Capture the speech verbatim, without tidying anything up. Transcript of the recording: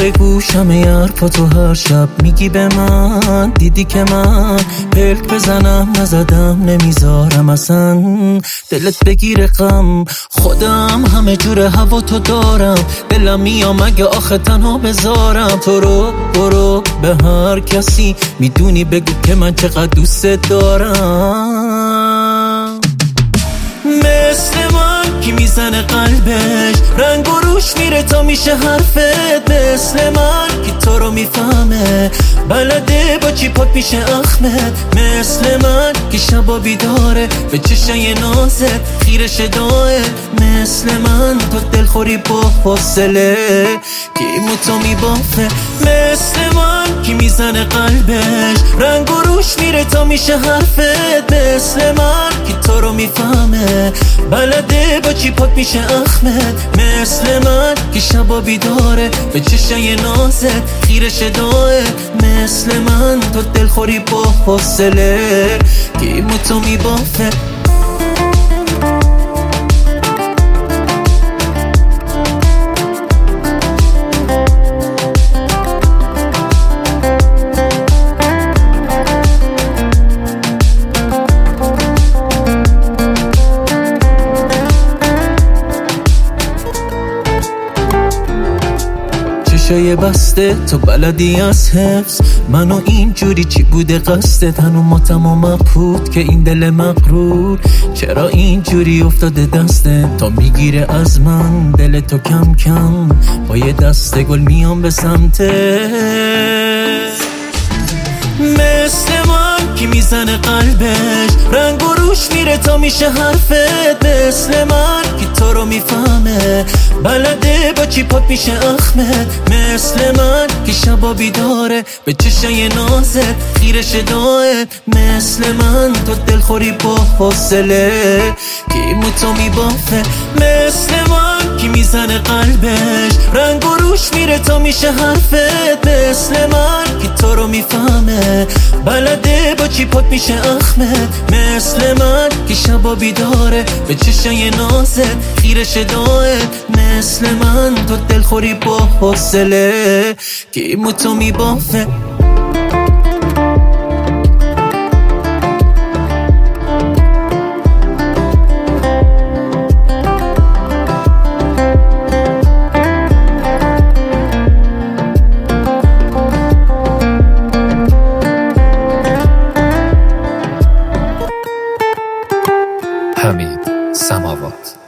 زیر گوشم یه حرفا تو هر شب میگی به من، دیدی که من پلک بزنم نزدم نمیذارم اصلا دلت بگیره غم. خودم همه جور هوا تو دارم، دلم میام اگه آخه تنها بذارم تو رو. برو به هر کسی میدونی بگو که من چقدر دوست دارم. مثل من کی میزنه قلبش رنگ و روش میره تا میشه حرفت، مثل من کی تو رو میفهمه بلده با چی پاک میشه اخمت، مثل من کی شبا بیداره به چشای نازت خیرش داره، مثل من تو دلخوری با حوصله کی موتو میبافه، مثل من کی میزنه قلبش رنگ و روش میره تا میشه حرفت، مثل من کی تو رو میفهمه بلده با چی پاک میشه اخمت، مثل من کی شبا بیداره به چشای نازت خیرش داره، مثل من تو دلخوری با حوصله کی موتو میبافه. چشای بسته تو بلدی از حفظ منو اینجوری چی بوده قصدت، هنو ما تمام مبهوت که این دل مغرور چرا اینجوری افتاده دسته تا میگیره از من دل تو کم کم با یه دسته گل میام به سمته، مثل من کی میزنه قلبش رنگ و روش میره تا میشه حرفت، مثل من کی تو رو میفهمه بلده با چی پاک میشه اخمت، مثل من کی شبا بیداره به چشای نازت خیرش داره، مثل من تو دلخوری با حوصله کی موتو میبافه، مثل من کی میزنه قلبش رنگ و روش میره تا میشه حرفت، مثل من کی تو رو میفهمه بلده با چی پاک میشه اخمت، مثل من کی شبا بیداره به چشای نازت خیرش داره، مثل من تو دلخوری با حوصله کی موتو میبافه. حمید سماوات.